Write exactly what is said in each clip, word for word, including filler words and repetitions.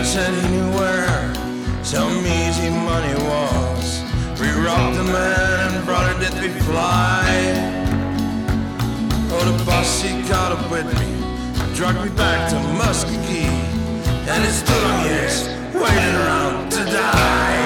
said he knew where some easy money was. We robbed the man and brought it did we fly. Oh, the posse caught up with me, drug me back to Muskogee, and it stood on years waiting around to die.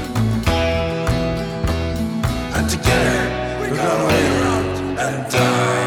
Together, we're gonna wait around and die.